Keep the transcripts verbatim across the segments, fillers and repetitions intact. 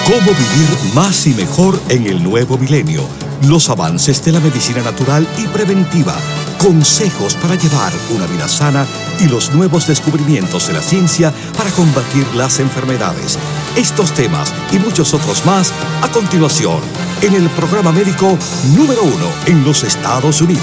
Cómo vivir más y mejor en el nuevo milenio. Los avances de la medicina natural y preventiva. Consejos para llevar una vida sana y los nuevos descubrimientos de la ciencia para combatir las enfermedades. Estos temas y muchos otros más a continuación en el programa médico número uno en los Estados Unidos.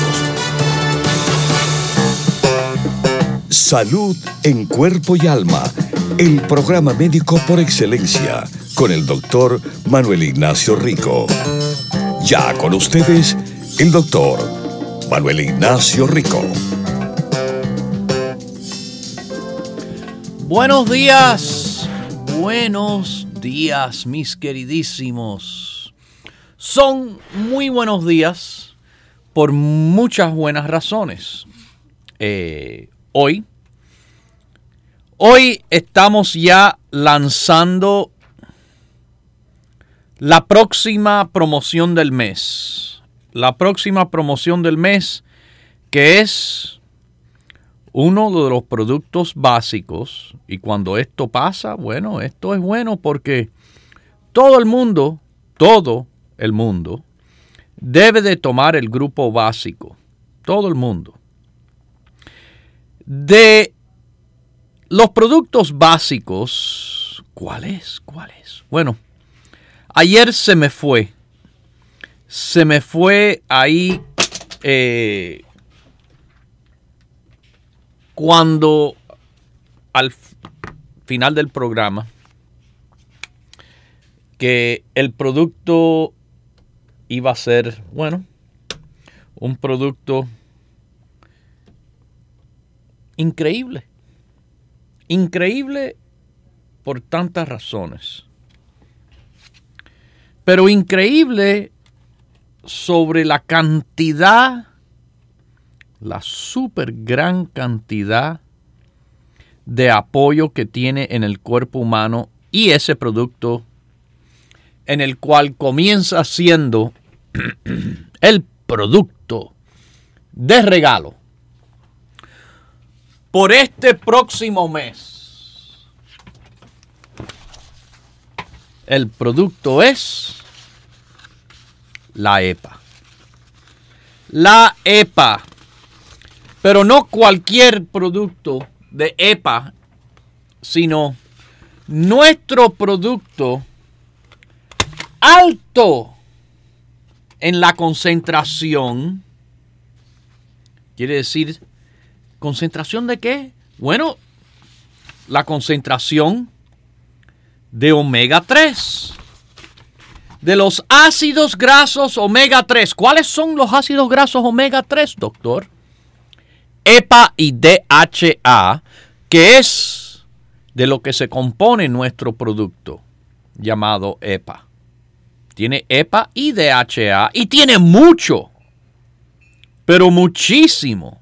Salud en cuerpo y alma. El programa médico por excelencia con el doctor Manuel Ignacio Rico. Ya con ustedes, el doctor Manuel Ignacio Rico. Buenos días, buenos días, mis queridísimos. Son muy buenos días por muchas buenas razones. Eh, hoy, hoy estamos ya lanzando la próxima promoción del mes. La próxima promoción del mes, que es uno de los productos básicos. Y cuando esto pasa, bueno, esto es bueno porque todo el mundo, todo el mundo, debe de tomar el grupo básico. Todo el mundo. De los productos básicos, ¿cuál es? ¿Cuál es? Bueno, ayer se me fue, se me fue ahí eh, cuando al final del programa que el producto iba a ser, bueno, un producto increíble, increíble por tantas razones. Pero increíble sobre la cantidad, la súper gran cantidad de apoyo que tiene en el cuerpo humano y ese producto en el cual comienza siendo el producto de regalo por este próximo mes. El producto es la EPA. La EPA. Pero no cualquier producto de EPA, sino nuestro producto alto en la concentración. Quiere decir, ¿concentración de qué? Bueno, la concentración de omega tres, de los ácidos grasos omega tres. ¿Cuáles son los ácidos grasos omega tres, doctor? EPA y D H A, que es de lo que se compone nuestro producto llamado EPA. Tiene EPA y D H A y tiene mucho, pero muchísimo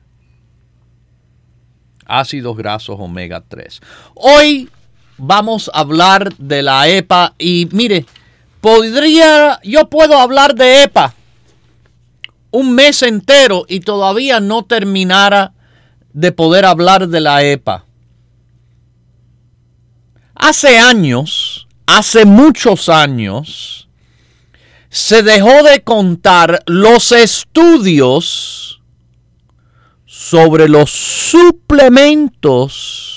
ácidos grasos omega tres. Hoy vamos a hablar de la EPA y mire, podría, yo puedo hablar de EPA un mes entero y todavía no terminara de poder hablar de la EPA. Hace años, hace muchos años, se dejó de contar los estudios sobre los suplementos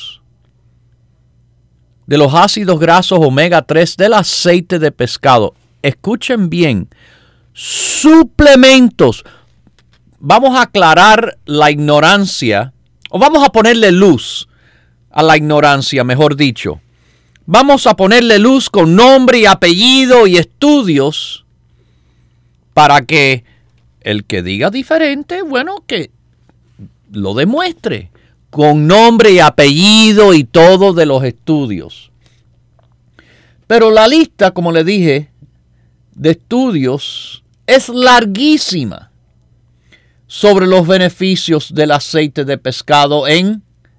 de los ácidos grasos omega tres del aceite de pescado. Escuchen bien, suplementos. Vamos a aclarar la ignorancia, o vamos a ponerle luz a la ignorancia, mejor dicho. Vamos a ponerle luz con nombre y apellido y estudios para que el que diga diferente, bueno, que lo demuestre con nombre y apellido y todo de los estudios. Pero la lista, como le dije, de estudios es larguísima sobre los beneficios del aceite de pescado en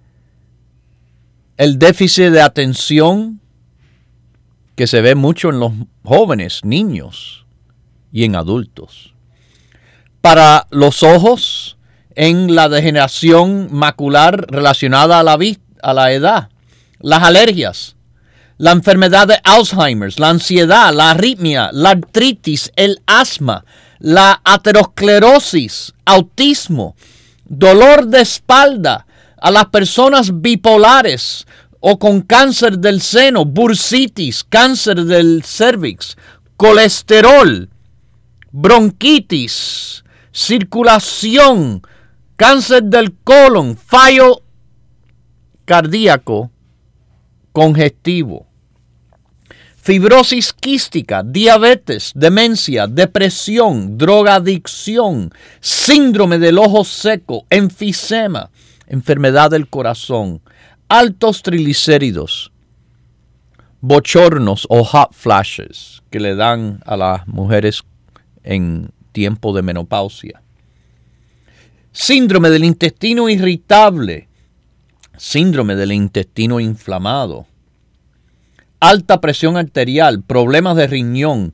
el déficit de atención que se ve mucho en los jóvenes, niños y en adultos. Para los ojos, en la degeneración macular relacionada a la, vista, a la edad, las alergias, la enfermedad de Alzheimer, la ansiedad, la arritmia, la artritis, el asma, la aterosclerosis, autismo, dolor de espalda, a las personas bipolares o con cáncer del seno, bursitis, cáncer del cervix, colesterol, bronquitis, circulación, cáncer del colon, fallo cardíaco congestivo, fibrosis quística, diabetes, demencia, depresión, drogadicción, síndrome del ojo seco, enfisema, enfermedad del corazón, altos triglicéridos, bochornos o hot flashes que le dan a las mujeres en tiempo de menopausia, síndrome del intestino irritable, síndrome del intestino inflamado, alta presión arterial, problemas de riñón,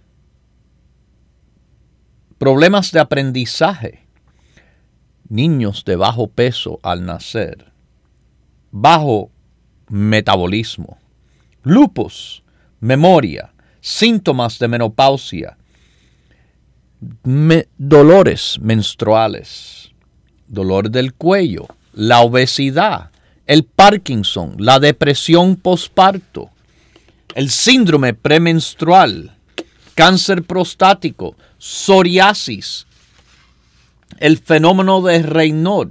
problemas de aprendizaje, niños de bajo peso al nacer, bajo metabolismo, lupus, memoria, síntomas de menopausia, me, dolores menstruales, dolor del cuello, la obesidad, el Parkinson, la depresión postparto, el síndrome premenstrual, cáncer prostático, psoriasis, el fenómeno de Raynaud,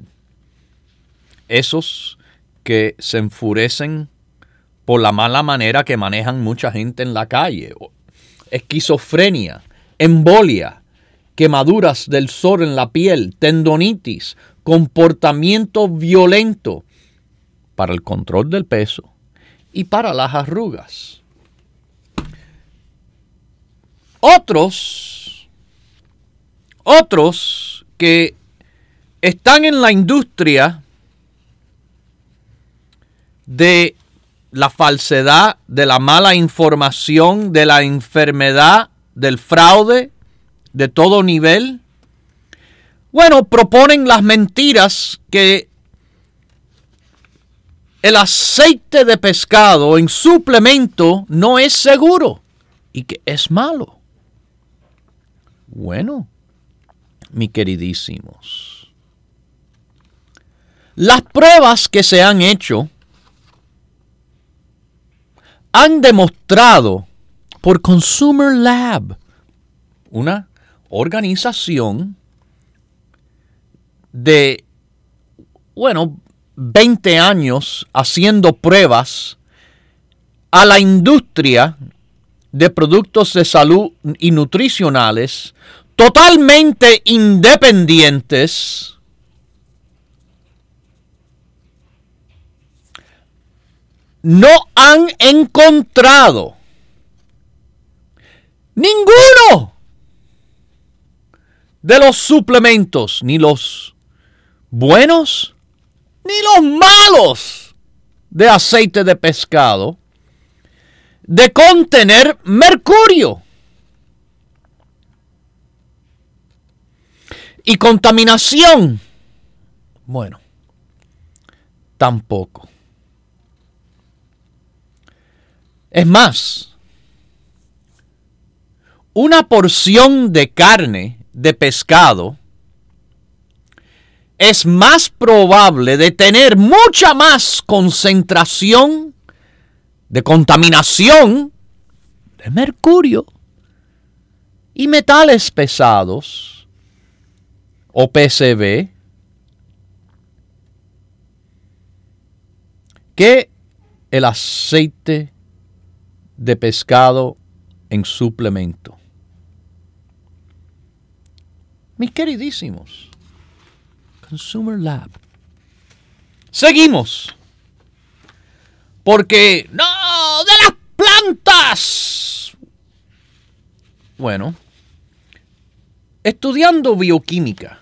esos que se enfurecen por la mala manera que manejan mucha gente en la calle, esquizofrenia, embolia, quemaduras del sol en la piel, tendonitis, comportamiento violento para el control del peso y para las arrugas. Otros, otros que están en la industria de la falsedad, de la mala información, de la enfermedad, del fraude, de todo nivel. Bueno, proponen las mentiras que el aceite de pescado en suplemento no es seguro y que es malo. Bueno, mis queridísimos, las pruebas que se han hecho han demostrado por Consumer Lab, una organización de, bueno, veinte años haciendo pruebas a la industria de productos de salud y nutricionales totalmente independientes, no han encontrado ninguno de los suplementos, ni los buenos ni los malos de aceite de pescado, de contener mercurio. Y contaminación, bueno, tampoco. Es más, una porción de carne de pescado es más probable de tener mucha más concentración de contaminación de mercurio y metales pesados o P C B que el aceite de pescado en suplemento. Mis queridísimos, Consumer Lab. Seguimos. Porque, no, de las plantas. Bueno, estudiando bioquímica,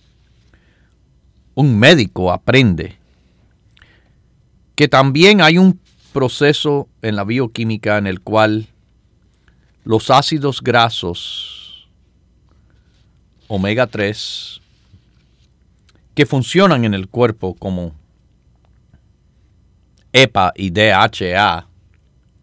un médico aprende que también hay un proceso en la bioquímica en el cual los ácidos grasos omega tres que funcionan en el cuerpo como E P A y D H A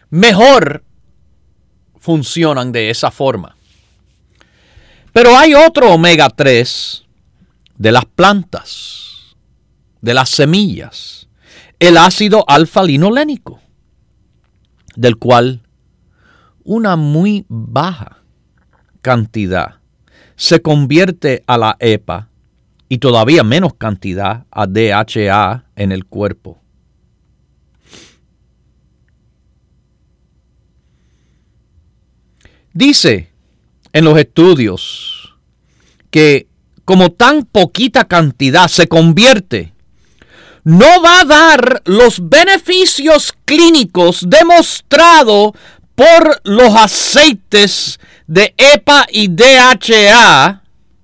mejor funcionan de esa forma. Pero hay otro omega tres de las plantas, de las semillas, el ácido alfa-linolénico, del cual una muy baja cantidad se convierte a la E P A y todavía menos cantidad a D H A en el cuerpo. Dice en los estudios que como tan poquita cantidad se convierte, no va a dar los beneficios clínicos demostrados por los aceites de E P A y D H A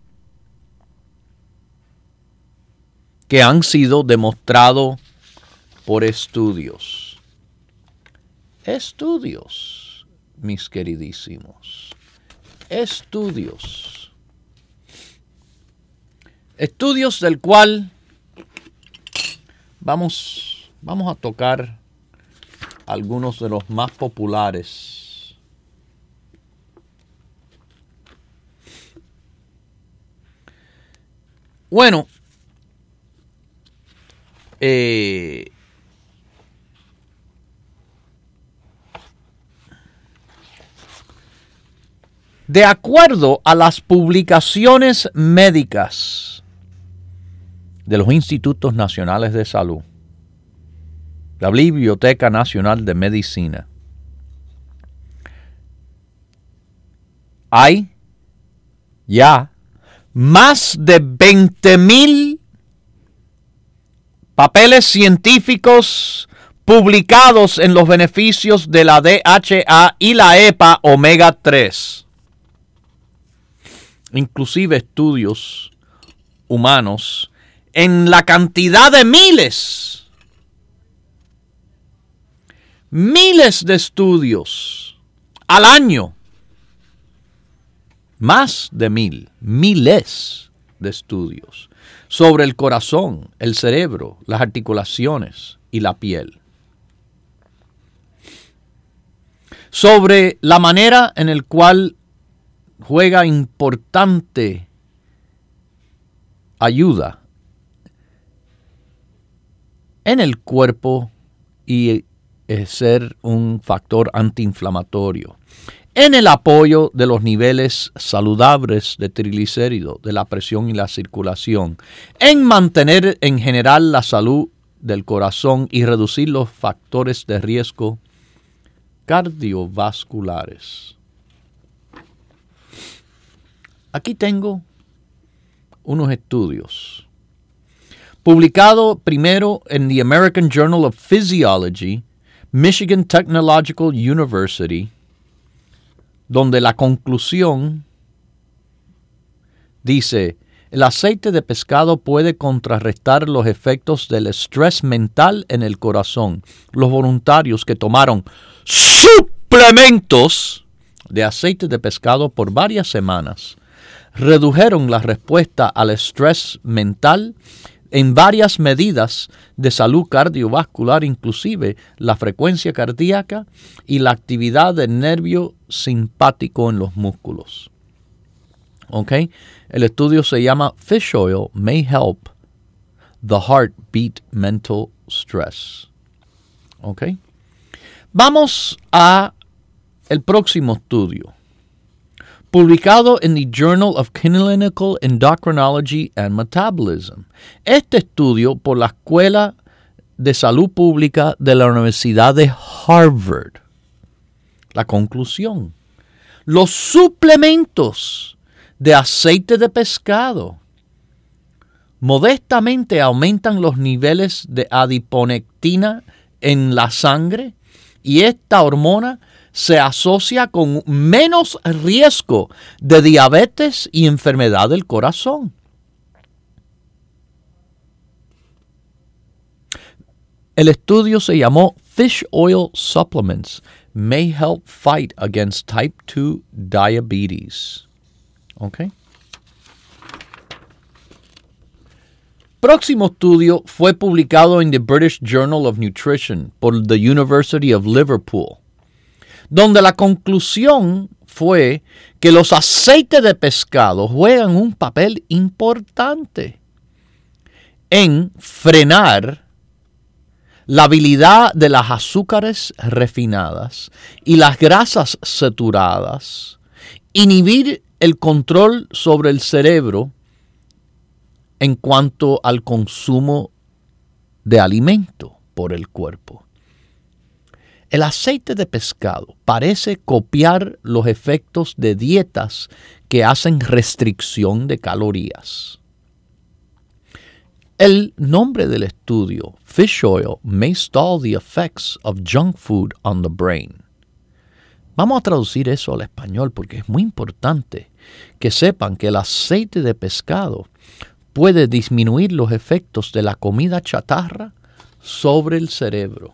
que han sido demostrados por estudios. Estudios, mis queridísimos. Estudios. Estudios del cual vamos, vamos a tocar algunos de los más populares. Bueno, eh, de acuerdo a las publicaciones médicas de los Institutos Nacionales de Salud, la Biblioteca Nacional de Medicina, hay ya más de veinte mil papeles científicos publicados en los beneficios de la D H A y la E P A omega tres. Inclusive estudios humanos en la cantidad de miles, miles de estudios al año, más de mil, miles de estudios sobre el corazón, el cerebro, las articulaciones y la piel. Sobre la manera en la cual juega importante ayuda en el cuerpo y ser un factor antiinflamatorio, en el apoyo de los niveles saludables de triglicéridos, de la presión y la circulación, en mantener en general la salud del corazón y reducir los factores de riesgo cardiovasculares. Aquí tengo unos estudios. Publicado primero en The American Journal of Physiology, Michigan Technological University, donde la conclusión dice: el aceite de pescado puede contrarrestar los efectos del estrés mental en el corazón. Los voluntarios que tomaron suplementos de aceite de pescado por varias semanas redujeron la respuesta al estrés mental en varias medidas de salud cardiovascular, inclusive la frecuencia cardíaca y la actividad del nervio simpático en los músculos. Okay. El estudio se llama Fish Oil May Help the Heart Beat Mental Stress. Okay. Vamos a el próximo estudio, publicado en the Journal of Clinical Endocrinology and Metabolism. Este estudio por la Escuela de Salud Pública de la Universidad de Harvard. La conclusión: los suplementos de aceite de pescado modestamente aumentan los niveles de adiponectina en la sangre y esta hormona se asocia con menos riesgo de diabetes y enfermedad del corazón. El estudio se llamó Fish Oil Supplements May Help Fight Against Type two Diabetes. Okay. Próximo estudio fue publicado en The British Journal of Nutrition por the University of Liverpool. donde la conclusión fue que los aceites de pescado juegan un papel importante en frenar la habilidad de las azúcares refinadas y las grasas saturadas, inhibir el control sobre el cerebro en cuanto al consumo de alimento por el cuerpo. El aceite de pescado parece copiar los efectos de dietas que hacen restricción de calorías. El nombre del estudio, Fish Oil May Stall the Effects of Junk Food on the Brain. Vamos a traducir eso al español porque es muy importante que sepan que el aceite de pescado puede disminuir los efectos de la comida chatarra sobre el cerebro.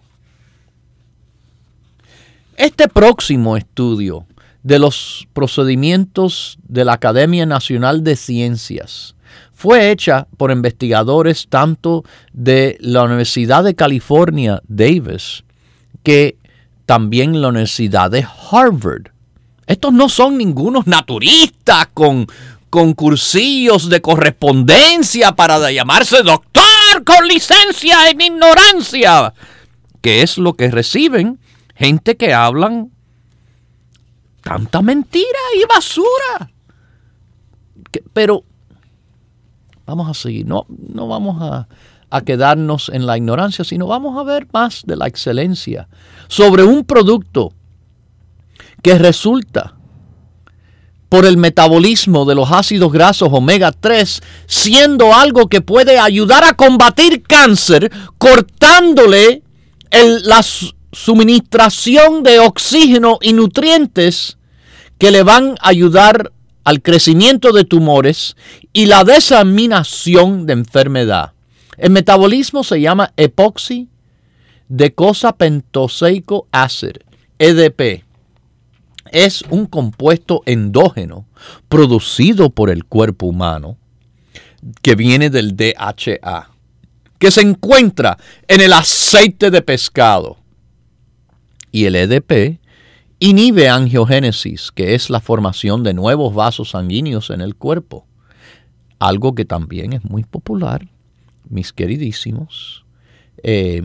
Este próximo estudio de los procedimientos de la Academia Nacional de Ciencias fue hecha por investigadores tanto de la Universidad de California, Davis, que también la Universidad de Harvard. Estos no son ningunos naturistas con, con cursillos de correspondencia para llamarse doctor con licencia en ignorancia, que es lo que reciben gente que hablan tanta mentira y basura. Que, pero vamos a seguir, no, no vamos a, a quedarnos en la ignorancia, sino vamos a ver más de la excelencia sobre un producto que resulta por el metabolismo de los ácidos grasos omega tres, siendo algo que puede ayudar a combatir cáncer, cortándole el, la suministración de oxígeno y nutrientes que le van a ayudar al crecimiento de tumores y la diseminación de enfermedad. El metabolismo se llama epoxi docosapentoseico acid, E D P. Es un compuesto endógeno producido por el cuerpo humano que viene del D H A, que se encuentra en el aceite de pescado. Y el E D P inhibe angiogénesis, que es la formación de nuevos vasos sanguíneos en el cuerpo. Algo que también es muy popular, mis queridísimos, eh,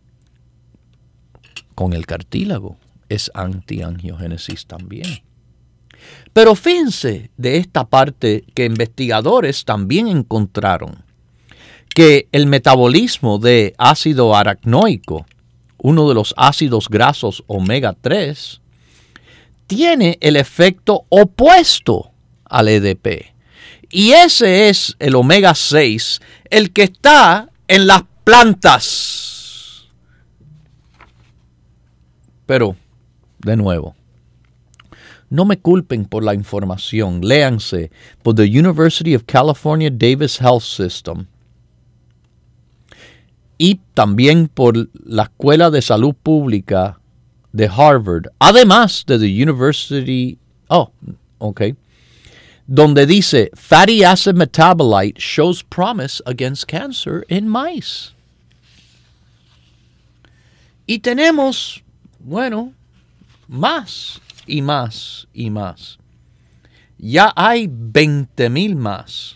con el cartílago. Es antiangiogénesis también. Pero fíjense de esta parte que investigadores también encontraron que el metabolismo de ácido aracnoico, uno de los ácidos grasos omega tres, tiene el efecto opuesto al E D P. Y ese es el omega seis, el que está en las plantas. Pero, de nuevo, no me culpen por la información. Léanse por the University of California Davis Health System y también por la Escuela de Salud Pública de Harvard, además de the University, oh, ok, donde dice, fatty acid metabolite shows promise against cancer in mice. Y tenemos, bueno, más y más y más. Ya hay veinte mil más.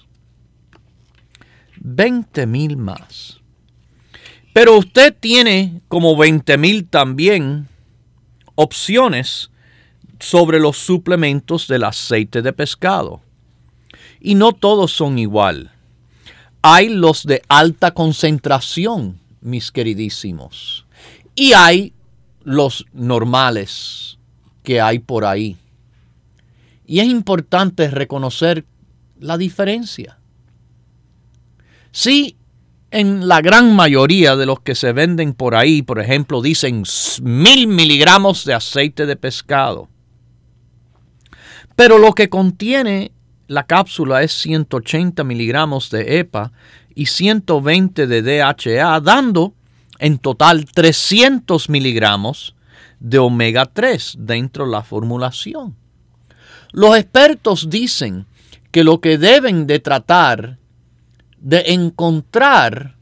veinte mil más. Pero usted tiene como veinte mil también opciones sobre los suplementos del aceite de pescado. Y no todos son igual. Hay los de alta concentración, mis queridísimos. Y hay los normales que hay por ahí. Y es importante reconocer la diferencia. Sí, en la gran mayoría de los que se venden por ahí, por ejemplo, dicen mil miligramos de aceite de pescado. Pero lo que contiene la cápsula es ciento ochenta miligramos de E P A y ciento veinte de D H A, dando en total trescientos miligramos de omega tres dentro de la formulación. Los expertos dicen que lo que deben de tratar de encontrar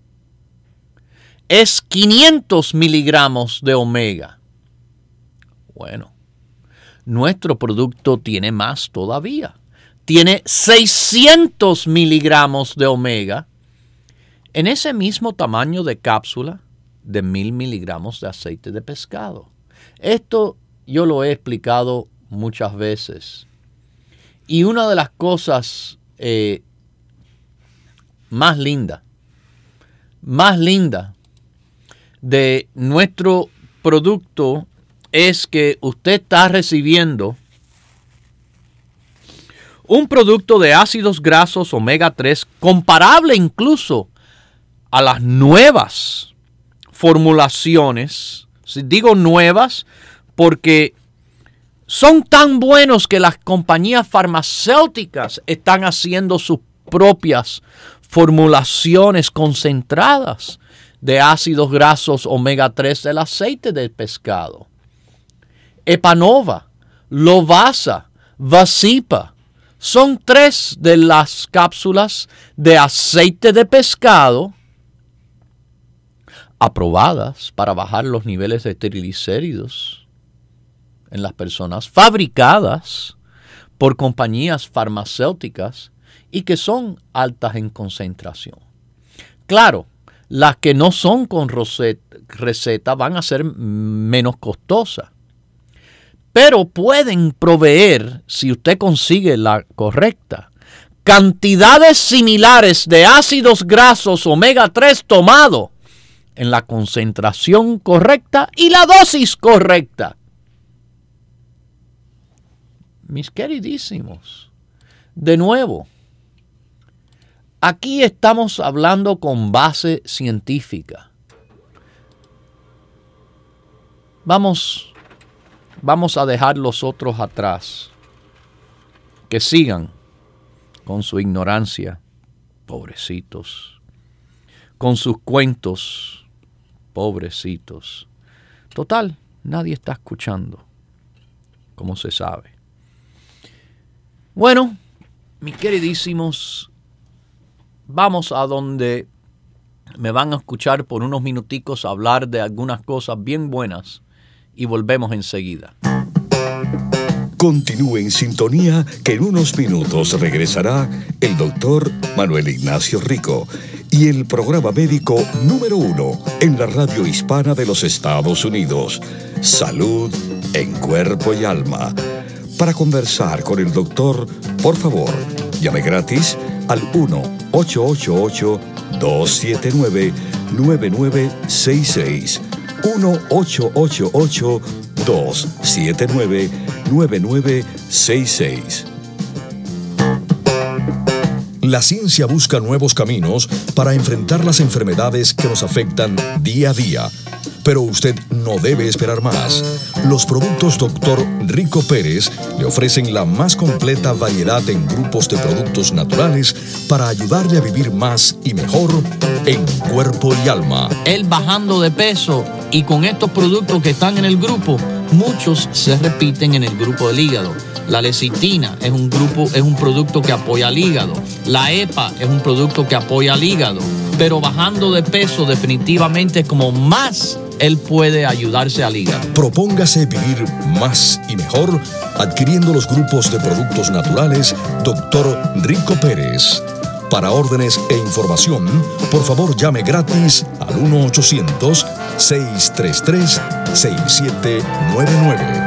es quinientos miligramos de omega. Bueno, nuestro producto tiene más todavía. Tiene seiscientos miligramos de omega en ese mismo tamaño de cápsula de mil miligramos de aceite de pescado. Esto yo lo he explicado muchas veces. Y una de las cosas eh, más lindas, más lindas de nuestro producto es que usted está recibiendo un producto de ácidos grasos omega tres comparable incluso a las nuevas formulaciones. Si digo nuevas, porque son tan buenos que las compañías farmacéuticas están haciendo sus propias formulaciones concentradas de ácidos grasos omega tres del aceite de pescado. Epanova, Lovasa, Vasipa son tres de las cápsulas de aceite de pescado aprobadas para bajar los niveles de triglicéridos en las personas, fabricadas por compañías farmacéuticas y que son altas en concentración. Claro, las que no son con receta van a ser menos costosas, pero pueden proveer, si usted consigue la correcta, cantidades similares de ácidos grasos omega tres tomado en la concentración correcta y la dosis correcta. Mis queridísimos, de nuevo, aquí estamos hablando con base científica. Vamos, vamos a dejar los otros atrás, que sigan con su ignorancia, pobrecitos, con sus cuentos, pobrecitos. Total, nadie está escuchando, como se sabe. Bueno, mis queridísimos, vamos a donde me van a escuchar por unos minuticos hablar de algunas cosas bien buenas y volvemos enseguida. Continúe en sintonía que en unos minutos regresará el doctor Manuel Ignacio Rico y el programa médico número uno en la radio hispana de los Estados Unidos, Salud en Cuerpo y Alma. Para conversar con el doctor, por favor, llame gratis al uno ocho ocho ocho, dos siete nueve, nueve nueve seis seis. uno ocho ocho ocho, dos siete nueve, nueve nueve seis seis. La ciencia busca nuevos caminos para enfrentar las enfermedades que nos afectan día a día. Pero usted no debe esperar más. Los productos doctor Rico Pérez le ofrecen la más completa variedad en grupos de productos naturales para ayudarle a vivir más y mejor en cuerpo y alma. Él bajando de peso y con estos productos que están en el grupo, muchos se repiten en el grupo del hígado. La lecitina es un grupo, es un producto que apoya al hígado. La E P A es un producto que apoya al hígado. Pero bajando de peso definitivamente es como más él puede ayudarse al hígado. Propóngase vivir más y mejor adquiriendo los grupos de productos naturales doctor Rico Pérez. Para órdenes e información, por favor llame gratis al uno ochocientos, seis tres tres, seis siete nueve nueve.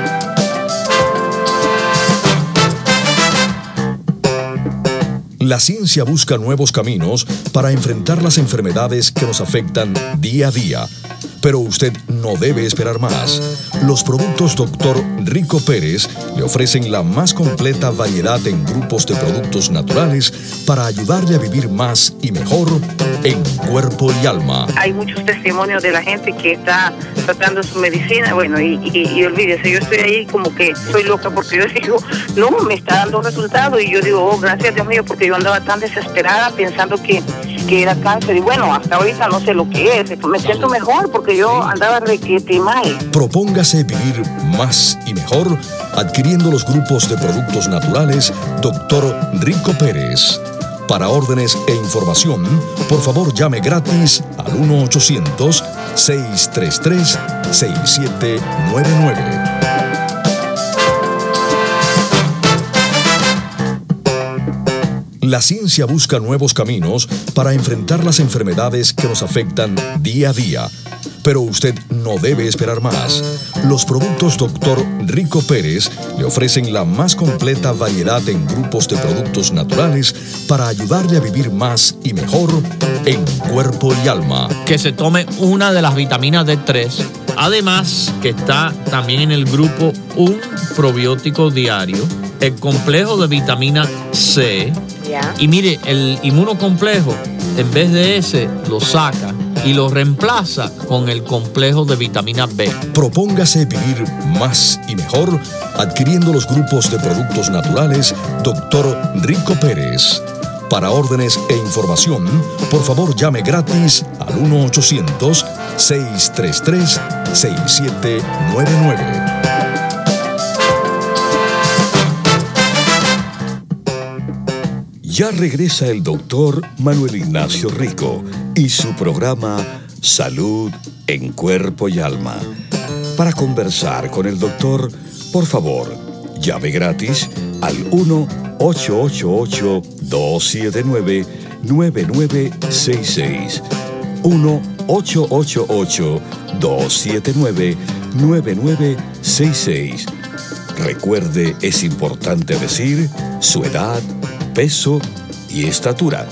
La ciencia busca nuevos caminos para enfrentar las enfermedades que nos afectan día a día. Pero usted no debe esperar más. Los productos doctor Rico Pérez le ofrecen la más completa variedad en grupos de productos naturales para ayudarle a vivir más y mejor en cuerpo y alma. Hay muchos testimonios de la gente que está tratando su medicina, bueno, y, y, y olvídese, yo estoy ahí como que soy loca porque yo digo, no, me está dando resultados y yo digo, oh, gracias Dios mío, porque yo andaba tan desesperada pensando que, que era cáncer y bueno, hasta ahorita no sé lo que es, me siento mejor porque yo andaba requete mal. Propóngase vivir más y mejor adquiriendo los grupos de productos naturales doctor Rico Pérez. Para órdenes e información, por favor llame gratis al uno ochocientos, seis tres tres, seis siete nueve nueve. La ciencia busca nuevos caminos para enfrentar las enfermedades que nos afectan día a día. Pero usted no debe esperar más. Los productos doctor Rico Pérez le ofrecen la más completa variedad en grupos de productos naturales para ayudarle a vivir más y mejor en cuerpo y alma. Que se tome una de las vitaminas D tres. Además, que está también en el grupo un probiótico diario, el complejo de vitamina C. Ya. Y mire, el inmunocomplejo, en vez de ese, lo saca y lo reemplaza con el complejo de vitamina B. Propóngase vivir más y mejor adquiriendo los grupos de productos naturales doctor Rico Pérez. Para órdenes e información, por favor llame gratis al uno ochocientos, seiscientos treinta y tres, sesenta y siete noventa y nueve. Ya regresa el doctor Manuel Ignacio Rico y su programa Salud en Cuerpo y Alma. Para conversar con el doctor, por favor, llame gratis al uno ocho ocho ocho, dos siete nueve, nueve nueve seis seis. uno ocho ocho ocho, dos siete nueve, nueve nueve seis seis. Recuerde, es importante decir su edad, peso y estatura.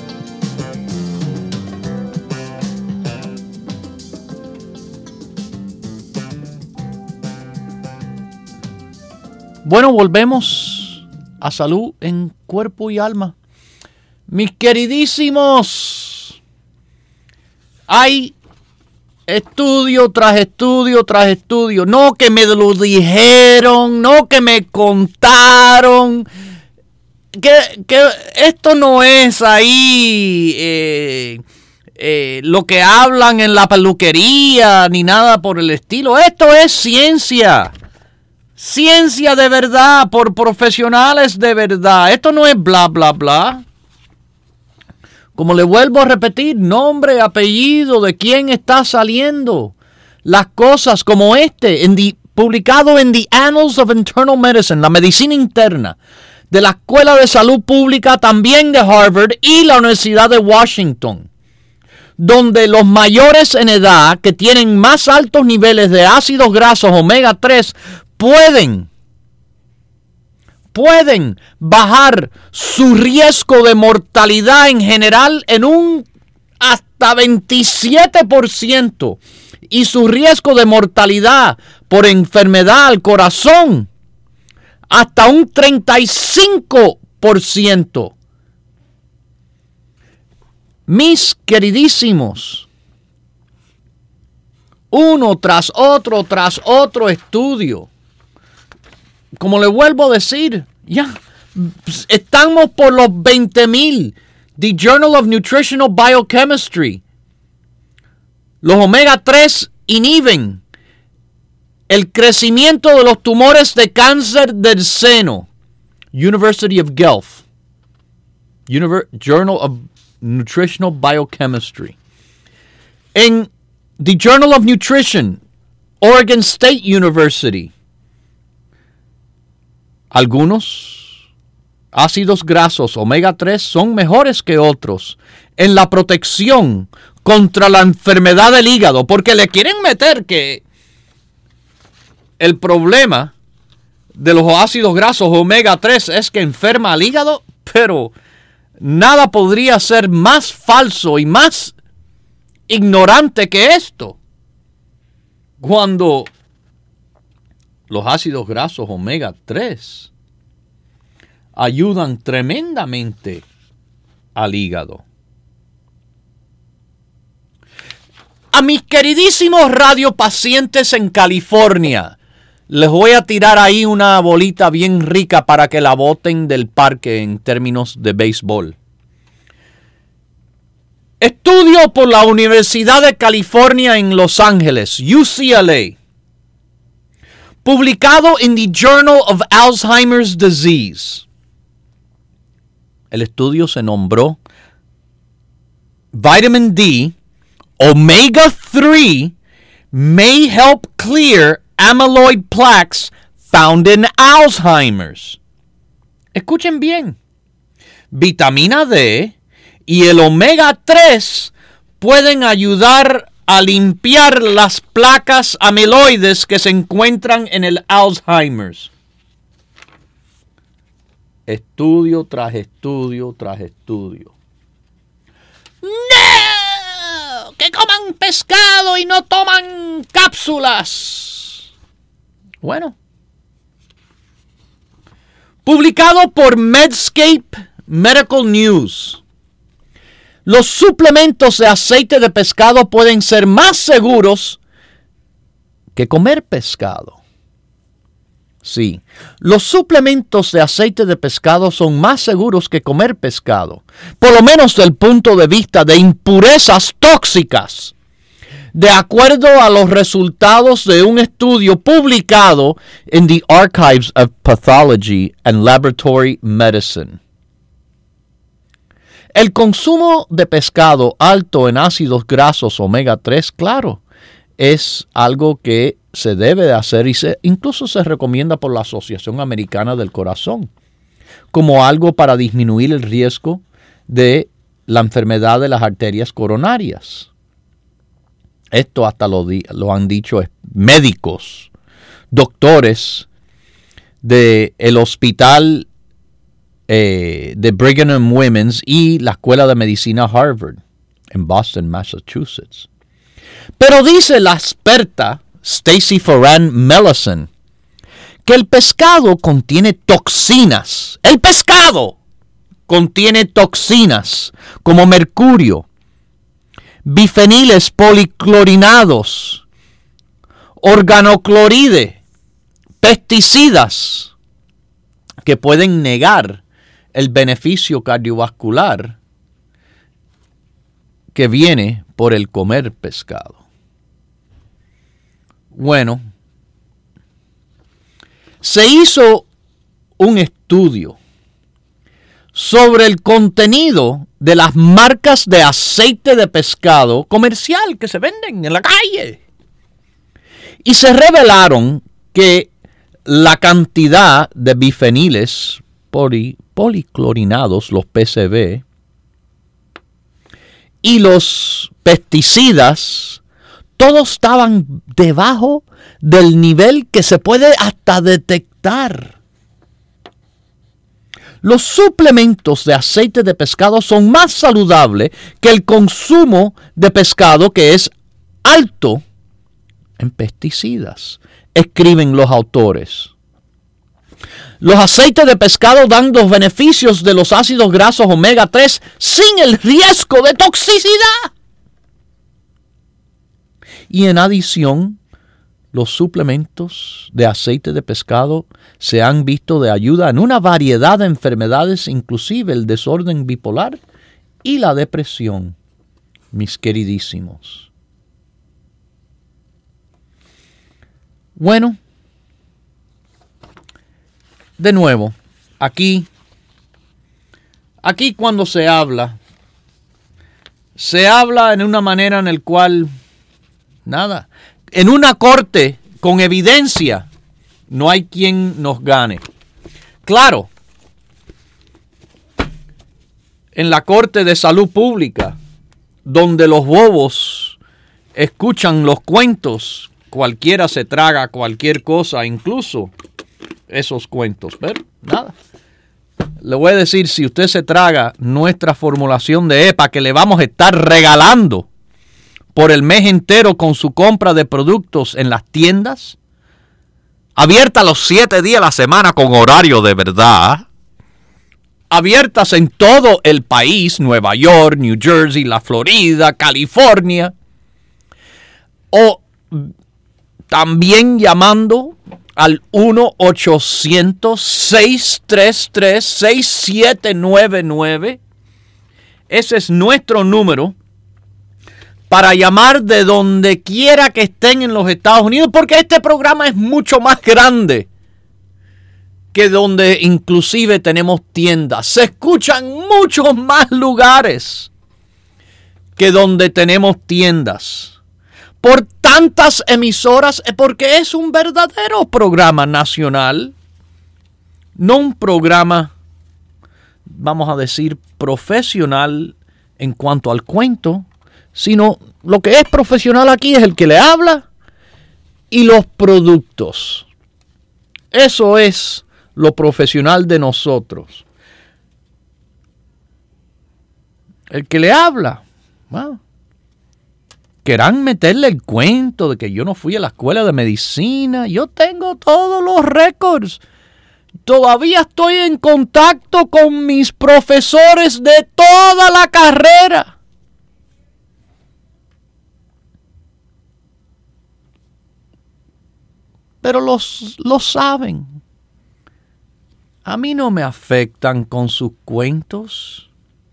Bueno, volvemos a Salud en Cuerpo y Alma. Mis queridísimos, hay estudio tras estudio tras estudio. No que me lo dijeron, no que me contaron. Que, que esto no es ahí eh, eh, lo que hablan en la peluquería ni nada por el estilo. Esto es ciencia. Ciencia de verdad, por profesionales de verdad. Esto no es bla, bla, bla. Como le vuelvo a repetir, nombre, apellido, de quién está saliendo. Las cosas como este, en the, publicado en The Annals of Internal Medicine, la medicina interna, de la Escuela de Salud Pública, también de Harvard y la Universidad de Washington, donde los mayores en edad que tienen más altos niveles de ácidos grasos omega tres pueden, pueden bajar su riesgo de mortalidad en general en un hasta veintisiete por ciento y su riesgo de mortalidad por enfermedad al corazón hasta un treinta y cinco por ciento. Mis queridísimos, uno tras otro, tras otro estudio. Como le vuelvo a decir, ya estamos por los veinte mil. The Journal of Nutritional Biochemistry. Los omega tres inhiben el crecimiento de los tumores de cáncer del seno. University of Guelph. Univer- Journal of Nutritional Biochemistry. En The Journal of Nutrition, Oregon State University. Algunos ácidos grasos omega tres son mejores que otros en la protección contra la enfermedad del hígado, porque le quieren meter que el problema de los ácidos grasos omega tres es que enferma al hígado, pero nada podría ser más falso y más ignorante que esto. Cuando los ácidos grasos omega tres ayudan tremendamente al hígado. A mis queridísimos radiopacientes en California, les voy a tirar ahí una bolita bien rica para que la boten del parque en términos de béisbol. Estudio por la Universidad de California en Los Ángeles, U C L A, publicado en The Journal of Alzheimer's Disease. El estudio se nombró Vitamin D, omega three may help clear amyloid plaques found in Alzheimer's. Escuchen bien. vitamina D y el omega tres pueden ayudar a limpiar las placas amiloides que se encuentran en el Alzheimer's. Estudio tras estudio tras estudio. ¡No! ¡Que coman pescado y no toman cápsulas! Bueno. Publicado por Medscape Medical News. Los suplementos de aceite de pescado pueden ser más seguros que comer pescado. Sí, los suplementos de aceite de pescado son más seguros que comer pescado, por lo menos desde el punto de vista de impurezas tóxicas, de acuerdo a los resultados de un estudio publicado en The Archives of Pathology and Laboratory Medicine. El consumo de pescado alto en ácidos grasos omega tres, claro, es algo que se debe de hacer y se, incluso se recomienda por la Asociación Americana del Corazón como algo para disminuir el riesgo de la enfermedad de las arterias coronarias. Esto hasta lo, di, lo han dicho médicos, doctores del hospital eh, de Brigham and Women's y la Escuela de Medicina Harvard en Boston, Massachusetts. Pero dice la experta Stacy Foran Mellison que el pescado contiene toxinas. El pescado contiene toxinas como mercurio, bifeniles policlorinados, organocloride, pesticidas que pueden negar el beneficio cardiovascular que viene por el comer pescado. Bueno, se hizo un estudio sobre el contenido de las marcas de aceite de pescado comercial que se venden en la calle. Y se revelaron que la cantidad de bifeniles poli, policlorinados, los P C B, y los pesticidas, todos estaban debajo del nivel que se puede hasta detectar. Los suplementos de aceite de pescado son más saludables que el consumo de pescado que es alto en pesticidas, escriben los autores. Los aceites de pescado dan los beneficios de los ácidos grasos omega tres sin el riesgo de toxicidad. Y en adición, los suplementos de aceite de pescado se han visto de ayuda en una variedad de enfermedades, inclusive el desorden bipolar y la depresión, mis queridísimos. Bueno, de nuevo, aquí, aquí cuando se habla, se habla en una manera en la cual, nada, en una corte con evidencia, no hay quien nos gane. Claro, en la corte de salud pública, donde los bobos escuchan los cuentos, cualquiera se traga cualquier cosa, incluso esos cuentos. Pero nada, le voy a decir, si usted se traga nuestra formulación de E P A que le vamos a estar regalando por el mes entero con su compra de productos en las tiendas, abierta los siete días a la semana con horario de verdad, abiertas en todo el país, Nueva York, New Jersey, la Florida, California, o también llamando al uno ochocientos, seis tres tres, seis siete nueve nueve. Ese es nuestro número para llamar de donde quiera que estén en los Estados Unidos, porque este programa es mucho más grande que donde inclusive tenemos tiendas. Se escuchan muchos más lugares que donde tenemos tiendas. Por tantas emisoras, porque es un verdadero programa nacional, no un programa vamos a decir, profesional en cuanto al cuento, sino lo que es profesional aquí es el que le habla y los productos. Eso es lo profesional de nosotros. El que le habla, ¿no? Querrán meterle el cuento de que yo no fui a la escuela de medicina. Yo tengo todos los récords. Todavía estoy en contacto con mis profesores de toda la carrera. Pero los, los saben. A mí no me afectan con sus cuentos.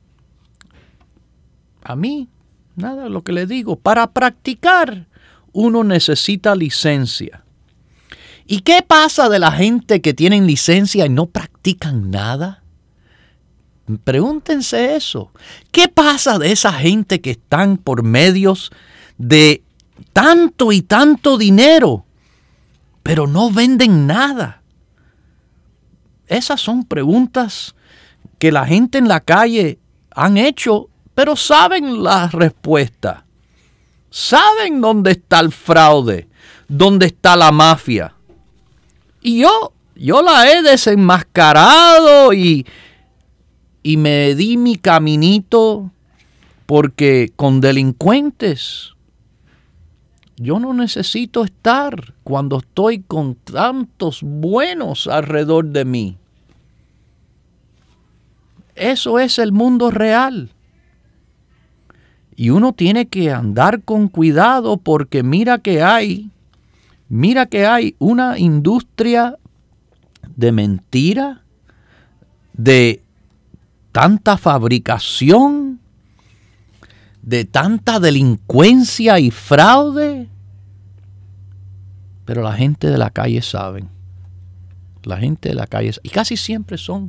A mí, nada, lo que le digo, para practicar uno necesita licencia. ¿Y qué pasa de la gente que tienen licencia y no practican nada? Pregúntense eso. ¿Qué pasa de esa gente que están por medios de tanto y tanto dinero, pero no venden nada? Esas son preguntas que la gente en la calle han hecho, pero saben la respuesta. Saben dónde está el fraude, dónde está la mafia. Y yo, yo la he desenmascarado y, y me di mi caminito porque con delincuentes yo no necesito estar cuando estoy con tantos buenos alrededor de mí. Eso es el mundo real. Y uno tiene que andar con cuidado porque mira que hay, mira que hay una industria de mentira, de tanta fabricación, de tanta delincuencia y fraude. Pero la gente de la calle saben. La gente de la calle, y casi siempre son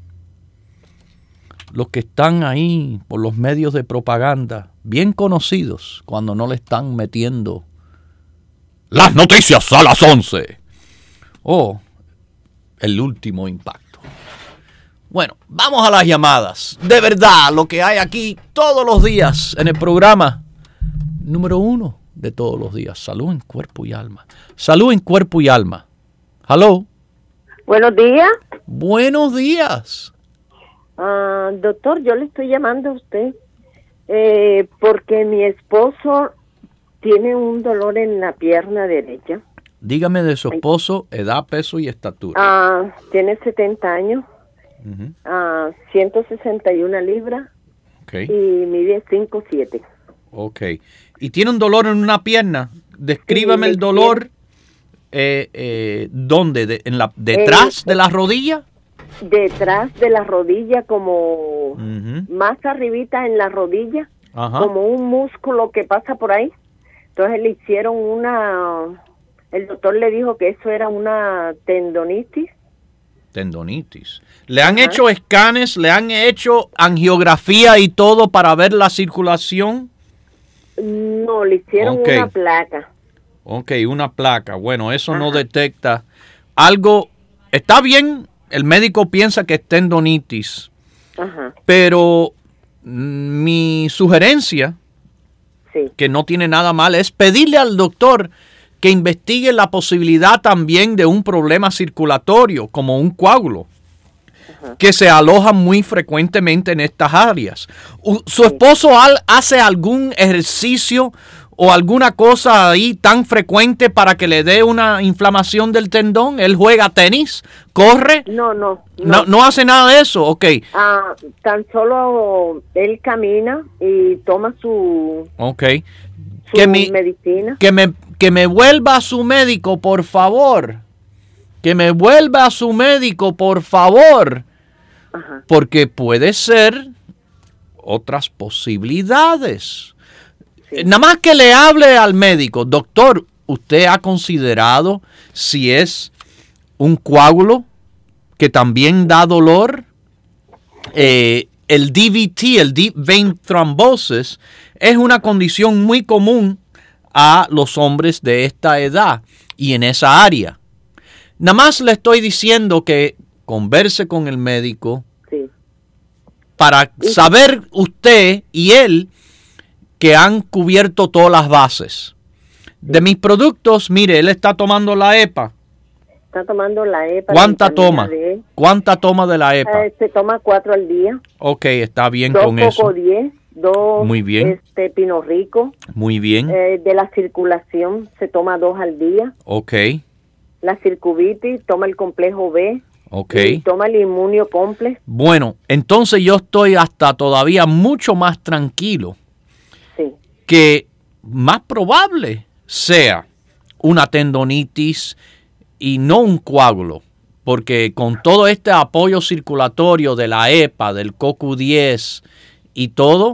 los que están ahí por los medios de propaganda, bien conocidos, cuando no le están metiendo las noticias a las once. O el último impacto. Bueno, vamos a las llamadas. De verdad, lo que hay aquí todos los días en el programa número uno de todos los días. Salud en cuerpo y alma. Salud en cuerpo y alma. ¿Aló? Buenos días. Buenos días. Uh, doctor, yo le estoy llamando a usted eh, porque mi esposo tiene un dolor en la pierna derecha. Dígame de su esposo, edad, peso y estatura. Uh, tiene setenta años, Uh-huh. uh, ciento sesenta y una libras, Okay. y mide cinco siete. Ok. ¿Y tiene un dolor en una pierna? Descríbame Sí, el dolor. Eh, eh, ¿Dónde? De, en la, ¿Detrás Eh, de la rodilla? Detrás de la rodilla, como Uh-huh. más arribita en la rodilla, Ajá. como un músculo que pasa por ahí. Entonces le hicieron una... El doctor le dijo que eso era una tendonitis. Tendonitis. ¿Le han Ajá. hecho escanes? ¿Le han hecho angiografía y todo para ver la circulación? No, le hicieron Ok. una placa. Ok, una placa. Bueno, eso no detecta algo. Está bien, el médico piensa que es tendonitis, Ajá, pero mm, mi sugerencia, sí. que no tiene nada mal, es pedirle al doctor que investigue la posibilidad también de un problema circulatorio, como un coágulo, Ajá. que se aloja muy frecuentemente en estas áreas. U- ¿Su esposo al- hace algún ejercicio o alguna cosa ahí tan frecuente para que le dé una inflamación del tendón? ¿Él juega tenis? ¿Corre? No, no, No, no. no hace nada de eso. Ok, Ah, tan solo él camina y toma su, ok. su Que mi, medicina. que me, que me vuelva a su médico, por favor. Que me vuelva a su médico, por favor. Ajá. Porque puede ser otras posibilidades. Sí. Nada más que le hable al médico. Doctor, ¿usted ha considerado si es un coágulo que también da dolor? Eh, el D V T, el Deep Vein Thrombosis, es una condición muy común a los hombres de esta edad y en esa área. Nada más le estoy diciendo que converse con el médico, Sí. para saber usted y él que han cubierto todas las bases. De mis productos, mire, él está tomando la E P A. Está tomando la E P A. ¿Cuánta toma? D. ¿Cuánta toma de la E P A? Eh, se toma cuatro al día. Ok, está bien dos con eso. Coco diez, dos Muy bien. Este, Pino Rico. Muy bien. Eh, de la circulación se toma dos al día. Ok. La circuvitis, toma el complejo B. Ok. Y toma el Inmunio Complex. Bueno, entonces yo estoy hasta todavía mucho más tranquilo. Sí. Que más probable sea una tendonitis y no un coágulo, porque con todo este apoyo circulatorio de la E P A, del C O Q diez y todo,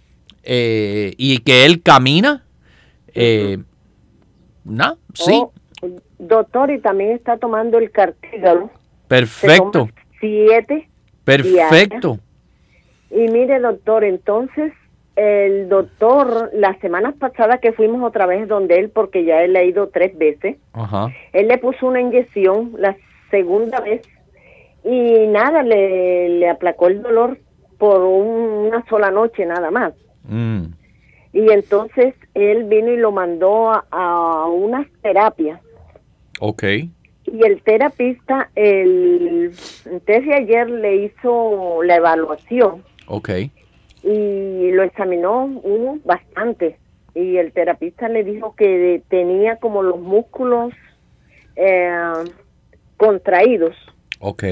eh, y que él camina, eh, uh-huh. ¿no? Sí. Oh, doctor, y también está tomando el cartílago. Perfecto. Siete. Perfecto. Diarias. Y mire, doctor, entonces el doctor, las semanas pasadas que fuimos otra vez donde él, porque ya él ha ido tres veces, Ajá. Él le puso una inyección la segunda vez y nada, le, le aplacó el dolor por un, una sola noche nada más. Mm. Y entonces él vino y lo mandó a, a unas terapias. Ok. Y el terapista, el antes de ayer le hizo la evaluación. Ok. Y lo examinó uno bastante. Y el terapista le dijo que tenía como los músculos eh, contraídos. Ok.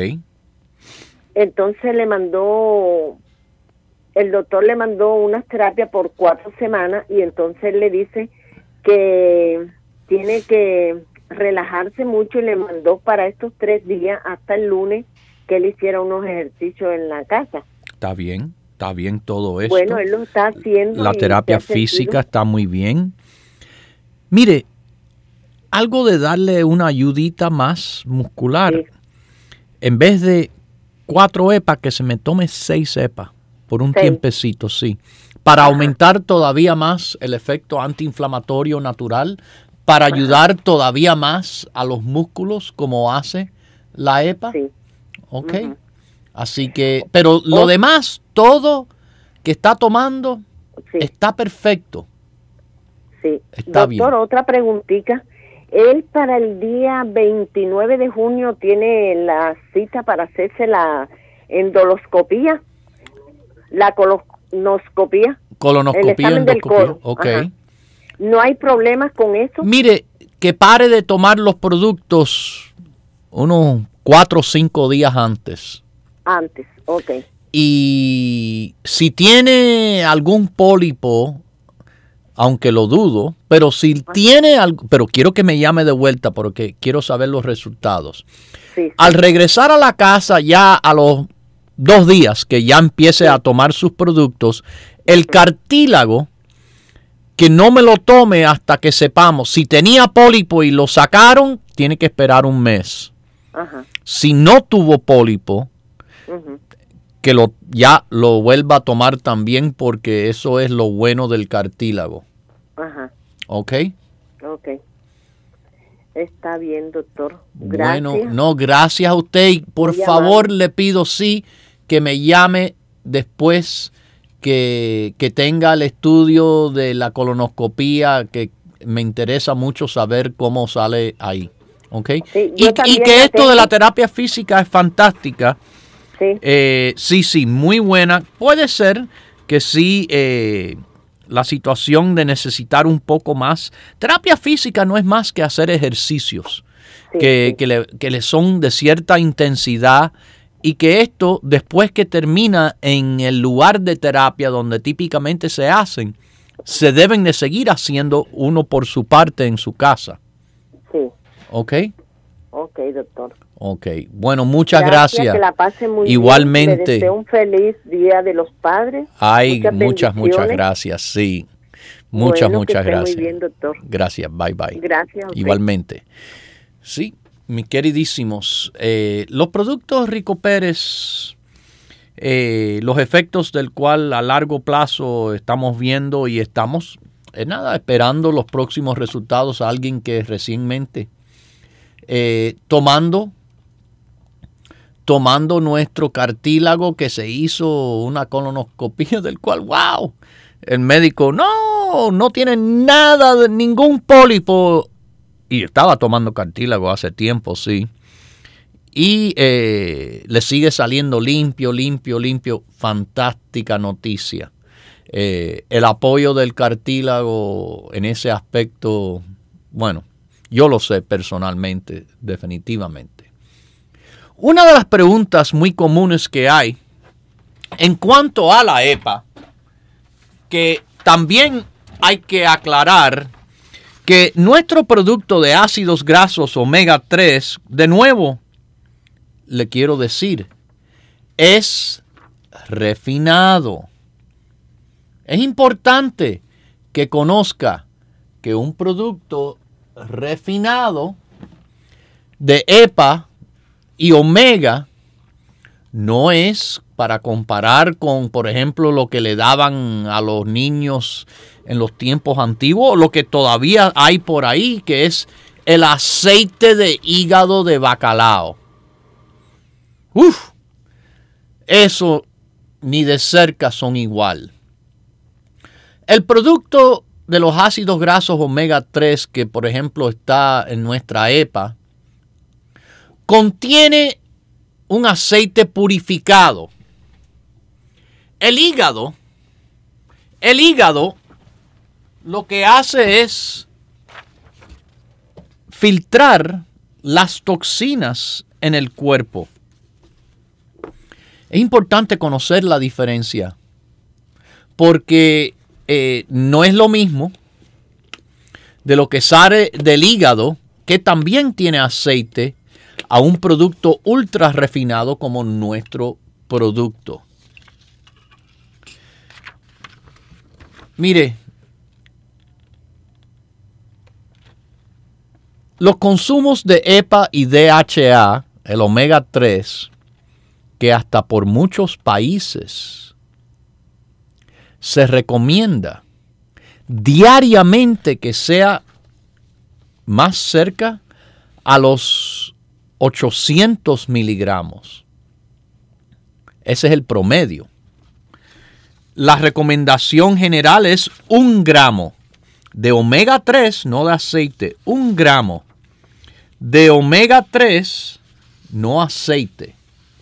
Entonces le mandó, el doctor le mandó unas terapias por cuatro semanas y entonces le dice que tiene que relajarse mucho y le mandó para estos tres días hasta el lunes que él hiciera unos ejercicios en la casa. Está bien, está bien todo esto. Bueno, él lo está haciendo. La terapia física está muy bien. Mire, algo de darle una ayudita más muscular. Sí. En vez de cuatro E P A, que se me tome seis E P A por un seis. tiempecito, sí. Para Ajá. aumentar todavía más el efecto antiinflamatorio natural, para Ajá. ayudar todavía más a los músculos como hace la E P A. Sí. Ok. Uh-huh. Así que, pero lo oh. demás, todo que está tomando sí. está perfecto. Sí. Está Doctor, bien. Otra preguntita. Él para el día veintinueve de junio tiene la cita para hacerse la endoscopía, la colonoscopía. Colonoscopía, el endoscopía, ok. Ajá. ¿No hay problemas con eso? Mire, que pare de tomar los productos unos cuatro o cinco días antes. Antes, ok. Y si tiene algún pólipo, aunque lo dudo, pero si Ajá. tiene algo, pero quiero que me llame de vuelta porque quiero saber los resultados. Sí, sí. Al regresar a la casa ya a los dos días que ya empiece sí. a tomar sus productos, el sí. cartílago, que no me lo tome hasta que sepamos. Si tenía pólipo y lo sacaron, tiene que esperar un mes. Ajá. Si no tuvo pólipo, uh-huh. que lo, ya lo vuelva a tomar también porque eso es lo bueno del cartílago. Ajá. ¿Ok? Ok. Está bien, doctor. Gracias. Bueno, no, gracias a usted. Y por Muy favor, amable. le pido sí que me llame después que, que tenga el estudio de la colonoscopía, que me interesa mucho saber cómo sale ahí. ¿Ok? Sí, y, y que esto tengo. de la terapia física es fantástica. Sí. Eh, sí, sí, muy buena. Puede ser que sí, eh, la situación de necesitar un poco más. Terapia física no es más que hacer ejercicios sí, que, sí. Que, le, que le son de cierta intensidad y que esto, después que termina en el lugar de terapia donde típicamente se hacen, se deben de seguir haciendo uno por su parte en su casa. Sí. ¿Ok? Ok, doctor. Ok, bueno, muchas gracias. gracias. Que la pase muy Igualmente. bien. Le deseo un feliz Día de los Padres. Ay, muchas, muchas, muchas gracias, sí. Muchas, bueno, muchas que gracias. Muy bien, doctor. Gracias, bye, bye. Gracias. Igualmente. Sí, mis queridísimos, eh, los productos Rico Pérez, eh, los efectos del cual a largo plazo estamos viendo y estamos, eh, nada, esperando los próximos resultados a alguien que recientemente eh, tomando tomando nuestro cartílago que se hizo una colonoscopia del cual, wow, el médico, no, no tiene nada, de ningún pólipo. Y estaba tomando cartílago hace tiempo, sí. Y eh, le sigue saliendo limpio, limpio, limpio. Fantástica noticia. Eh, el apoyo del cartílago en ese aspecto, bueno, yo lo sé personalmente, definitivamente. Una de las preguntas muy comunes que hay en cuanto a la E P A, que también hay que aclarar que nuestro producto de ácidos grasos omega tres, de nuevo, le quiero decir, es refinado. Es importante que conozca que un producto refinado de E P A y omega no es para comparar con, por ejemplo, lo que le daban a los niños en los tiempos antiguos, o lo que todavía hay por ahí, que es el aceite de hígado de bacalao. Uf, eso ni de cerca son igual. El producto de los ácidos grasos omega tres, que por ejemplo está en nuestra E P A, contiene un aceite purificado. El hígado, el hígado lo que hace es filtrar las toxinas en el cuerpo. Es importante conocer la diferencia, porque eh, no es lo mismo de lo que sale del hígado, que también tiene aceite, a un producto ultra refinado como nuestro producto. Mire, los consumos de E P A y D H A, el omega tres, que hasta por muchos países se recomienda diariamente que sea más cerca a los ochocientos miligramos. Ese es el promedio. La recomendación general es un gramo de omega tres, no de aceite, un gramo de omega tres, no aceite.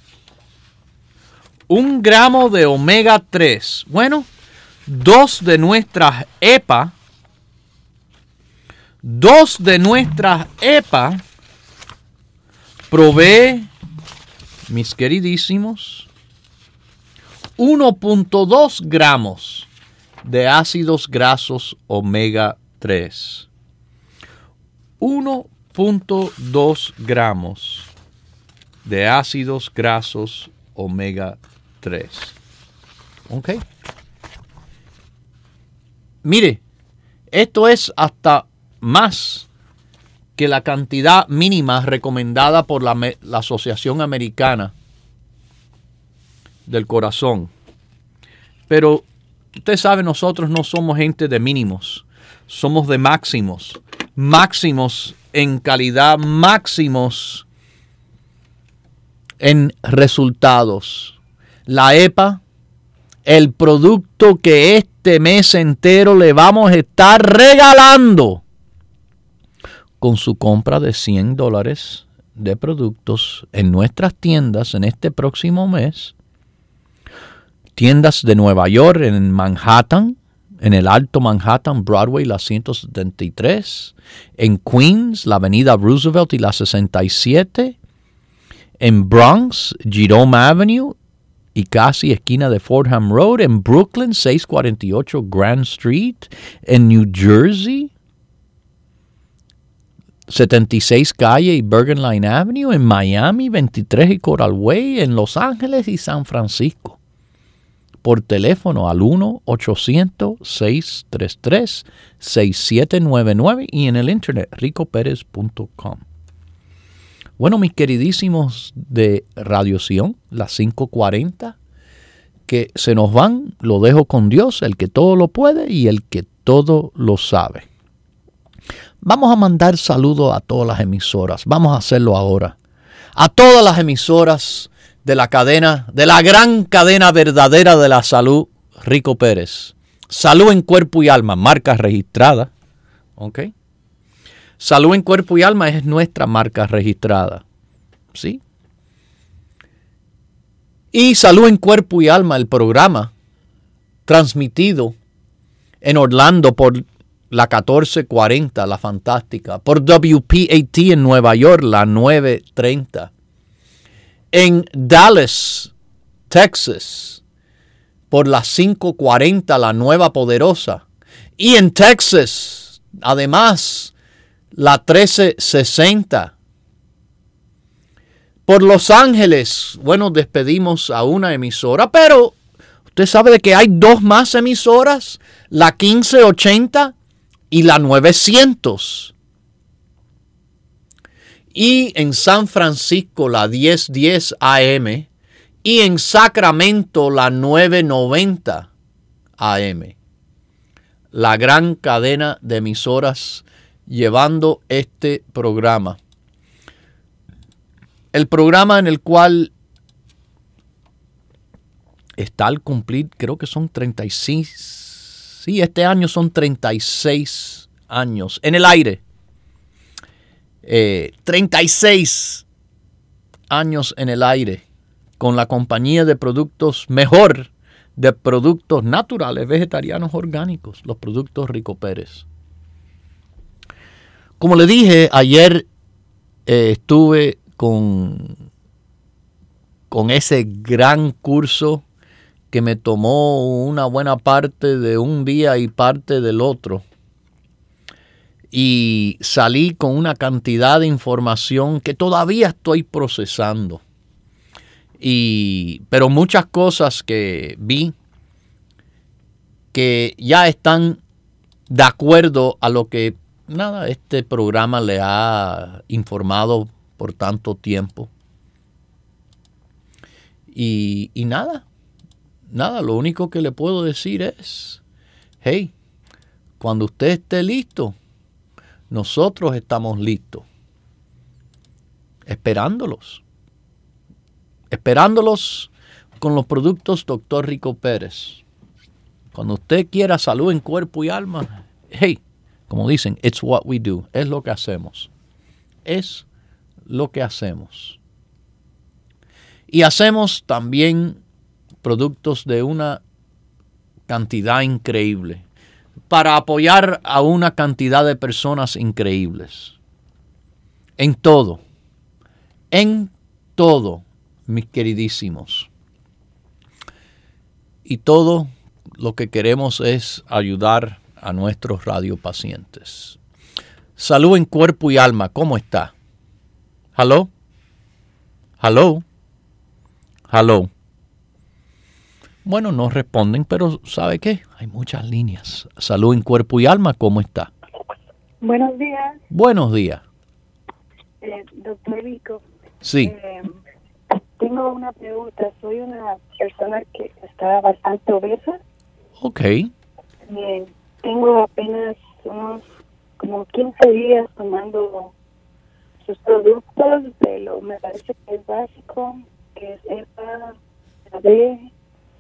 Un gramo de omega tres. Bueno, dos de nuestras E P A, dos de nuestras E P A provee, mis queridísimos, uno punto dos gramos de ácidos grasos omega tres. uno punto dos gramos de ácidos grasos omega tres. ¿Ok? Mire, esto es hasta más que la cantidad mínima recomendada por la, la Asociación Americana del Corazón. Pero usted sabe, nosotros no somos gente de mínimos, somos de máximos. Máximos en calidad, máximos en resultados. La E P A, el producto que este mes entero le vamos a estar regalando con su compra de cien dólares de productos en nuestras tiendas en este próximo mes. Tiendas de Nueva York, en Manhattan, en el Alto Manhattan, Broadway, la ciento setenta y tres. En Queens, la avenida Roosevelt y la sesenta y siete. En Bronx, Jerome Avenue y casi esquina de Fordham Road. En Brooklyn, seiscientos cuarenta y ocho Grand Street. En New Jersey, setenta y seis Calle y Bergen Line Avenue. En Miami, veintitrés y Coral Way. En Los Ángeles y San Francisco. Por teléfono al uno ochocientos, seiscientos treinta y tres, sesenta y siete noventa y nueve y en el internet rico perez punto com. Bueno, mis queridísimos de Radio Sion, las cinco cuarenta, que se nos van, lo dejo con Dios, el que todo lo puede y el que todo lo sabe. Vamos a mandar saludos a todas las emisoras, vamos a hacerlo ahora. A todas las emisoras de la cadena, de la gran cadena verdadera de la salud, Rico Pérez. Salud en cuerpo y alma, marca registrada. ¿Ok? Salud en cuerpo y alma es nuestra marca registrada. ¿Sí? Y Salud en cuerpo y alma, el programa transmitido en Orlando por la catorce cuarenta, la fantástica, por W P A T en Nueva York, la nueve treinta, en Dallas, Texas, por la cinco cuarenta, la nueva poderosa, y en Texas, además, la trece sesenta. Por Los Ángeles, bueno, despedimos a una emisora, pero usted sabe de que hay dos más emisoras, la quince ochenta y la novecientos. Y en San Francisco la diez diez A M y en Sacramento la nueve noventa A M. La gran cadena de emisoras llevando este programa. El programa en el cual está al cumplir, creo que son treinta y seis, sí, este año son treinta y seis años en el aire. Eh, treinta y seis años en el aire con la compañía de productos mejor, de productos naturales, vegetarianos, orgánicos, los productos Rico Pérez. Como le dije, ayer eh, estuve con, con ese gran curso que me tomó una buena parte de un día y parte del otro. Y salí con una cantidad de información que todavía estoy procesando. Y, pero muchas cosas que vi que ya están de acuerdo a lo que nada, este programa le ha informado por tanto tiempo. Y, y nada, nada, lo único que le puedo decir es, hey, cuando usted esté listo, nosotros estamos listos, esperándolos, esperándolos con los productos doctor Rico Pérez. Cuando usted quiera salud en cuerpo y alma, hey, como dicen, it's what we do, es lo que hacemos, es lo que hacemos. Y hacemos también productos de una cantidad increíble, para apoyar a una cantidad de personas increíbles. En todo, en todo, mis queridísimos. Y todo lo que queremos es ayudar a nuestros radiopacientes. Salud en cuerpo y alma, ¿cómo está? ¿Hello? ¿Hello? ¿Hello? Bueno, no responden, pero ¿sabe qué? Hay muchas líneas. Salud en cuerpo y alma, ¿cómo está? Buenos días. Buenos días. Eh, doctor Rico. Sí. Eh, tengo una pregunta. Soy una persona que está bastante obesa. Ok. Eh, tengo apenas unos como quince días tomando sus productos, pero me parece que es básico, que es E P A, D.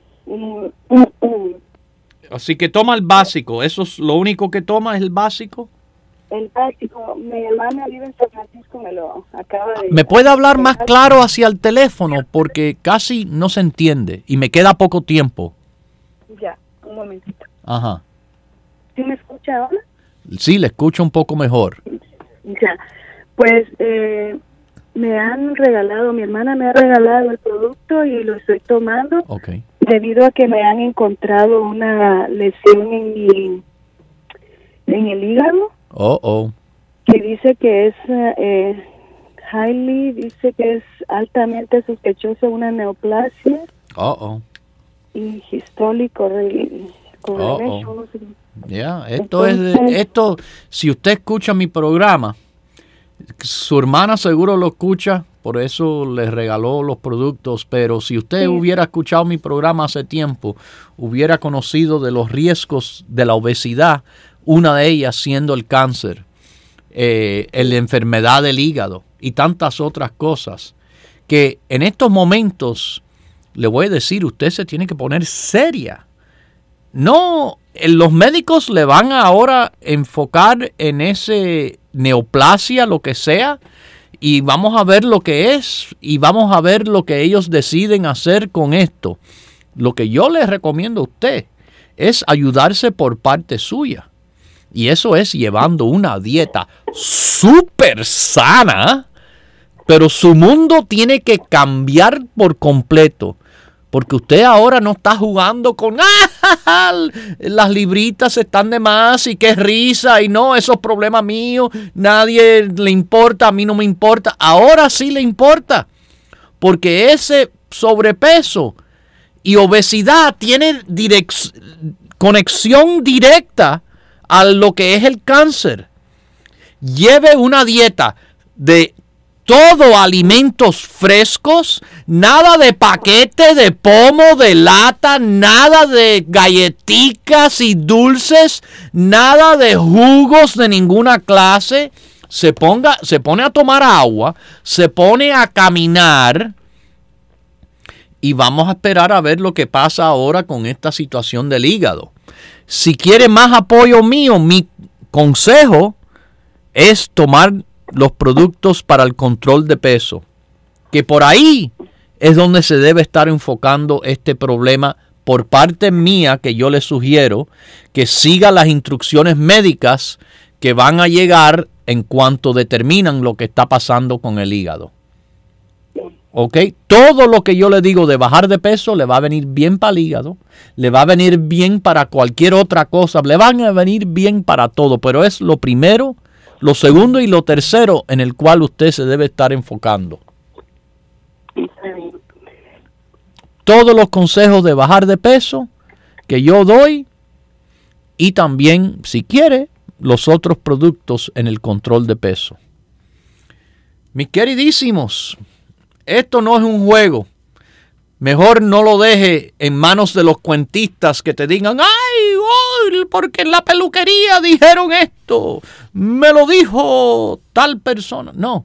Así que toma el básico. ¿Eso es lo único que toma, es el básico? El básico. Mi hermana vive en San Francisco, me lo acaba de... ¿Me puede hablar más claro hacia el teléfono? Porque casi no se entiende y me queda poco tiempo. Ya, un momentito. Ajá. ¿Sí me escucha ahora? Sí, le escucho un poco mejor. Ya, pues eh, me han regalado, mi hermana me ha regalado el producto y lo estoy tomando. Ok. Debido a que me han encontrado una lesión en mi, en el hígado. Oh, oh. Que dice que es eh, highly, dice que es altamente sospechosa una neoplasia. Oh, oh. Y histórico. Oh, oh. Ya, esto Entonces, es de, esto, si usted escucha mi programa, su hermana seguro lo escucha, por eso le regaló los productos, pero si usted sí. hubiera escuchado mi programa hace tiempo, hubiera conocido de los riesgos de la obesidad, una de ellas siendo el cáncer, eh, la enfermedad del hígado y tantas otras cosas que en estos momentos, le voy a decir, usted se tiene que poner seria. No, los médicos le van ahora a enfocar en ese neoplasia, lo que sea, y vamos a ver lo que es, y vamos a ver lo que ellos deciden hacer con esto. Lo que yo les recomiendo a usted es ayudarse por parte suya. Y eso es llevando una dieta súper sana, pero su mundo tiene que cambiar por completo. Porque usted ahora no está jugando con ¡ah! Las libritas están de más y qué risa y no, eso es problema mío, nadie le importa, a mí no me importa. Ahora sí le importa, porque ese sobrepeso y obesidad tiene direc- conexión directa a lo que es el cáncer. Lleve una dieta de todo alimentos frescos, nada de paquete, de pomo, de lata, nada de galletitas y dulces, nada de jugos de ninguna clase. Se ponga, se pone a tomar agua, se pone a caminar y vamos a esperar a ver lo que pasa ahora con esta situación del hígado. Si quiere más apoyo mío, mi consejo es tomar los productos para el control de peso, que por ahí es donde se debe estar enfocando este problema por parte mía, que yo le sugiero que siga las instrucciones médicas que van a llegar en cuanto determinan lo que está pasando con el hígado. ¿Ok? Todo lo que yo le digo de bajar de peso le va a venir bien para el hígado, le va a venir bien para cualquier otra cosa, le van a venir bien para todo, pero es lo primero, lo segundo y lo tercero en el cual usted se debe estar enfocando. Todos los consejos de bajar de peso que yo doy y también, si quiere, los otros productos en el control de peso. Mis queridísimos, esto no es un juego. Mejor no lo deje en manos de los cuentistas que te digan, ¡ay, oh, porque en la peluquería dijeron esto! Me lo dijo tal persona. No.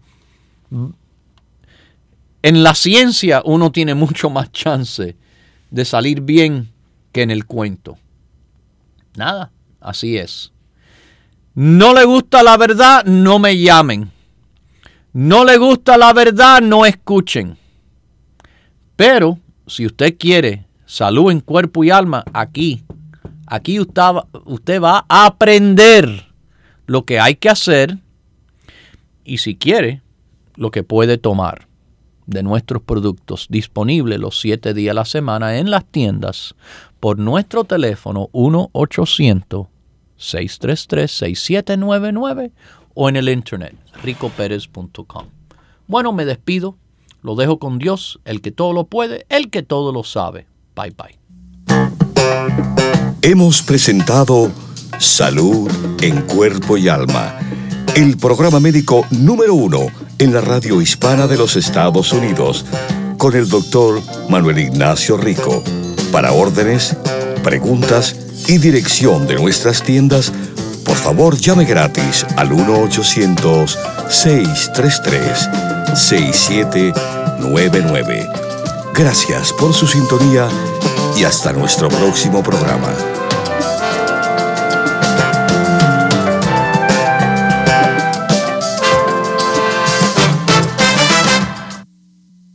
En la ciencia uno tiene mucho más chance de salir bien que en el cuento. Nada, así es. No le gusta la verdad, no me llamen. No le gusta la verdad, no escuchen. Pero si usted quiere salud en cuerpo y alma, aquí, aquí usted, usted va a aprender lo que hay que hacer y si quiere, lo que puede tomar de nuestros productos disponibles los siete días a la semana en las tiendas por nuestro teléfono uno ochocientos, seis tres tres, seis siete nueve nueve o en el internet rico pérez punto com. Bueno, me despido. Lo dejo con Dios, el que todo lo puede, el que todo lo sabe. Bye, bye. Hemos presentado Salud en Cuerpo y Alma, el programa médico número uno en la radio hispana de los Estados Unidos, con el doctor Manuel Ignacio Rico. Para órdenes, preguntas y dirección de nuestras tiendas, por favor llame gratis al uno ochocientos, seis tres tres, seis siete nueve nueve. Gracias por su sintonía y hasta nuestro próximo programa.